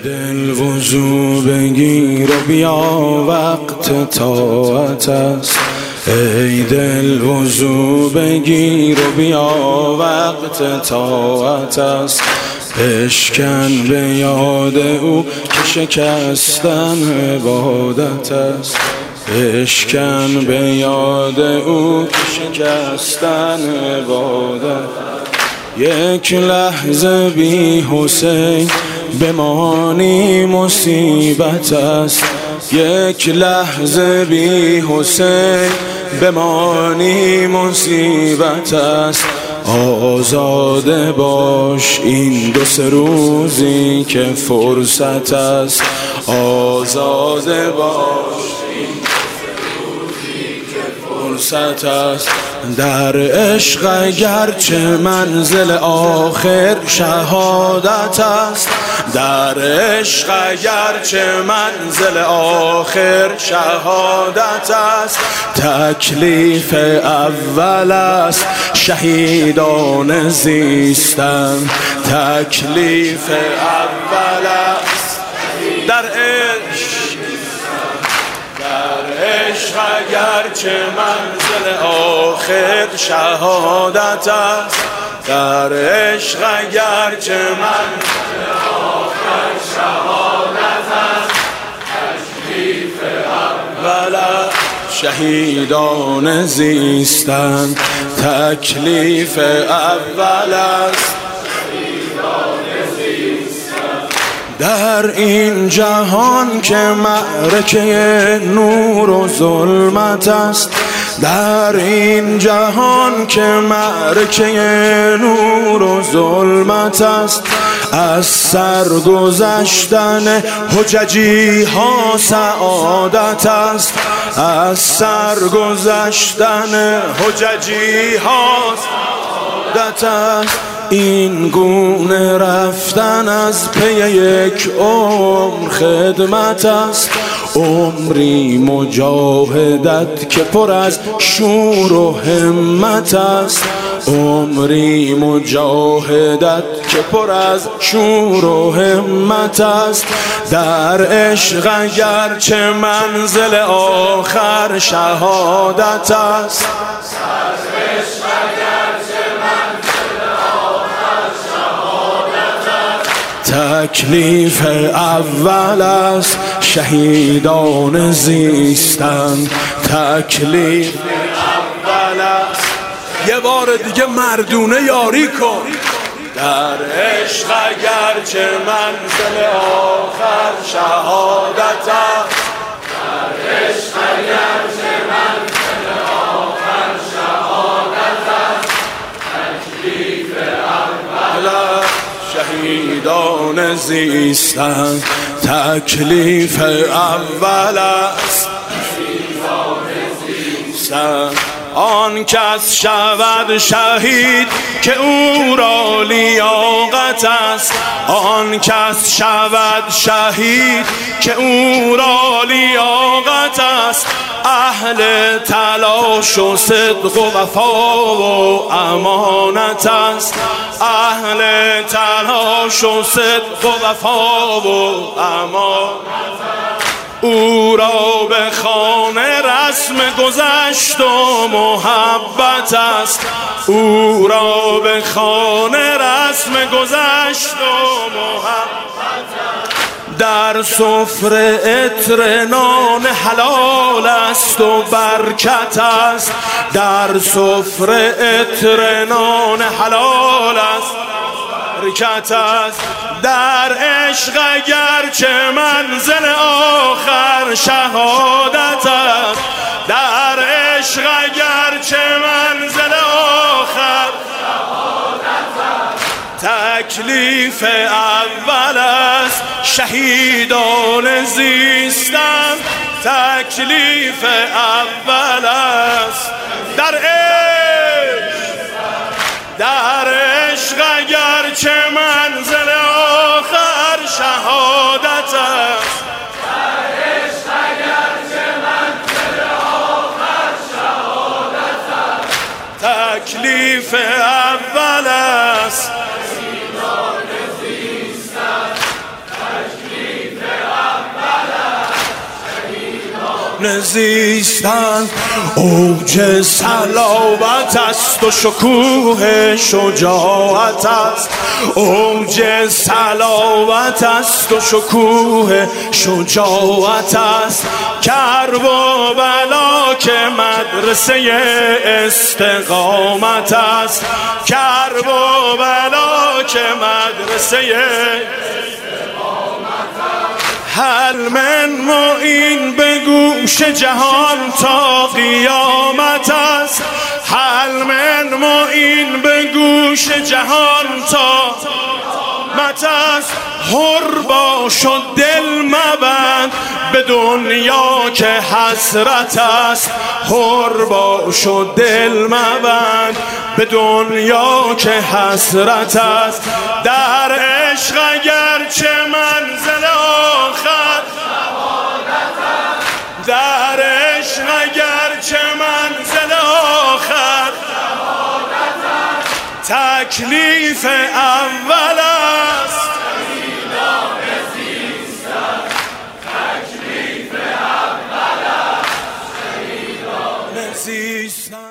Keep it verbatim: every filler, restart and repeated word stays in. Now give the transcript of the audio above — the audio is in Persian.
دل وضو بگیر و بیا وقت طاعت است. ای دل وضو بگیر و بیا وقت طاعت است. بشکن به یاد او که شکستن عبادت است. بشکن به یاد او که شکستن عبادت. یک لحظه بی حسین بمانی مصیبت است. یک لحظه بی حسین بمانی مصیبت است. آزاده باش این دو سه روزی که فرصت است. آزاده باش این دو سه روزی که فرصت است. در عشق اگرچه منزل آخر شهادت است. در عشق اگرچه منزل آخر شهادت است. تکلیف اول است شهیدان زیستن. تکلیف اول است در عشق. در عشق اگرچه منزل آخر شهادت است. در عشق اگرچه منزل آخر شهادت است. تکلیف اول شهیدان زیستن. تکلیف اول است در این جهان که معرکه نور و ظلمت است. در این جهان که معرکه نور و ظلمت است. از سر گذشتن حججی ها سعادت است. از سر گذشتن حججی ها سعادت است. این گونه رفتن از پی یک عمر خدمت است. عمری مجاهدت که پر از شور و همت است. عمری مجاهدت که پر از شور و همت است. در عشق اگرچه منزل آخر شهادت است. تکلیف اول است شهیدان زیستن. تکلیف اول است. یه بار دیگه مردونه یاری کن. در عشق اگرچه منزل آخر شهادت است. در عشق اگرچه منزل آخر شهادت است. تکلیف اول است شهیدان زیستن. تکلیف اول است شهیدان زیستن. آن کس شود شهید که او را لیاقت است. آن کس شود شهید که او را لیاقت است. اهل تلاش و صدق و وفا و امانت است. اهل تلاش و صدق و وفا و امانت است. او را به خانه رسم گذشت و محبت است. او را به خانه رسم گذشت و محبت است. در سفره عطر نان حلال است و برکت است. در سفره عطر نان حلال است برکت است. در عشق اگرچه منزل آخر شهادت است. در عشق اگرچه منزل آخر شهادت است. تکلیف اول است شهیدان زیستن. تکلیف اول است در عشق. در عشق اگرچه منزل آخر شهادت است. در عشق اگرچه منزل آخر شهادت است. تکلیف اول است شهیدان زیستن. تکلیف نزیستن. اوج صلابت است و شکوه شجاعت است، اوج صلابت است و شکوه شجاعت است. کرب و بلا که مدرسه استقامت است، کرب و بلا که مدرسه هل من معین به گوش جهان تا قیامت است، هل من معین به گوش جهان تا قیامت است. حر باش و دل مبند به دنیا که حسرت است، حر باش و دل مبند به دنیا که حسرت است. در عشق اگر چه منزل آخر، در عشق اگر چه منزل آخر، تکلیف اول است تکلیف اول است نزیستن.